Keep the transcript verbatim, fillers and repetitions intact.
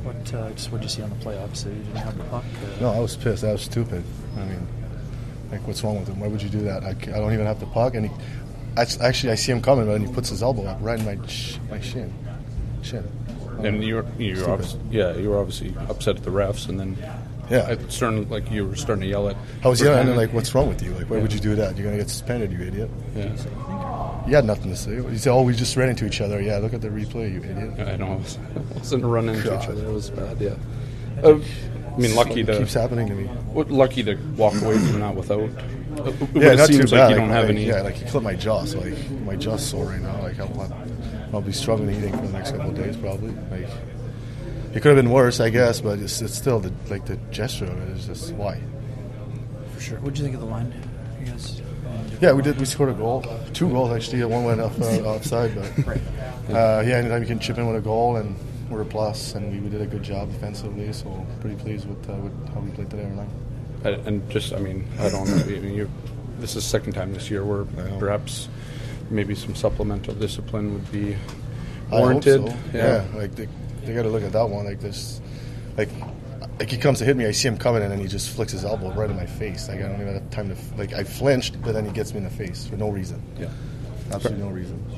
What uh, just what did you see on the play? Obviously, you didn't have the puck. Uh, No, I was pissed. That was stupid. I mean, like, what's wrong with him? Why would you do that? I, I don't even have the puck, and he, actually, I see him coming, but then he puts his elbow up right in my sh- my shin. Shin. And you're you're obviously, yeah you were obviously upset at the refs, and then Yeah. it started like you were starting to yell at. I was yelling, and Vertanen. like, what's wrong with you? Like, why would you do that? You're gonna get suspended, you idiot. Yeah, He had nothing to say. He said, "Oh, we just ran into each other." Yeah, look at the replay, you idiot. I know. It wasn't running into God. each other. It was bad. Yeah. Uh, I mean, lucky It to keeps happening to me. what- lucky to walk away from that without. Uh, but Yeah, it not too seems bad. like you don't have like, any. Yeah, like he clipped my jaw, so like my jaw's sore right now. Like I'll, I'll be struggling eating for the next couple of days probably. Like it could have been worse, I guess, but it's, it's still the, like the gesture of it is just why. For sure. What did you think of the line? You guys, Yeah, we did. We scored a goal, two goals actually. One went off uh, offside, but right. uh, yeah, anytime you can chip in with a goal, and we're a plus, and we, we did a good job defensively. So pretty pleased with, uh, with how we played today tonight. And- And just, I mean, I don't know. I mean, you, this is the second time this year where know. perhaps maybe some supplemental discipline would be I hope warranted. so. Yeah. like they, they got to look at that one. Like this, like like he comes to hit me, I see him coming, and then he just flicks his elbow right in my face. Like I don't even have time to like I flinched, but then he gets me in the face for no reason. Yeah. Absolutely no reason.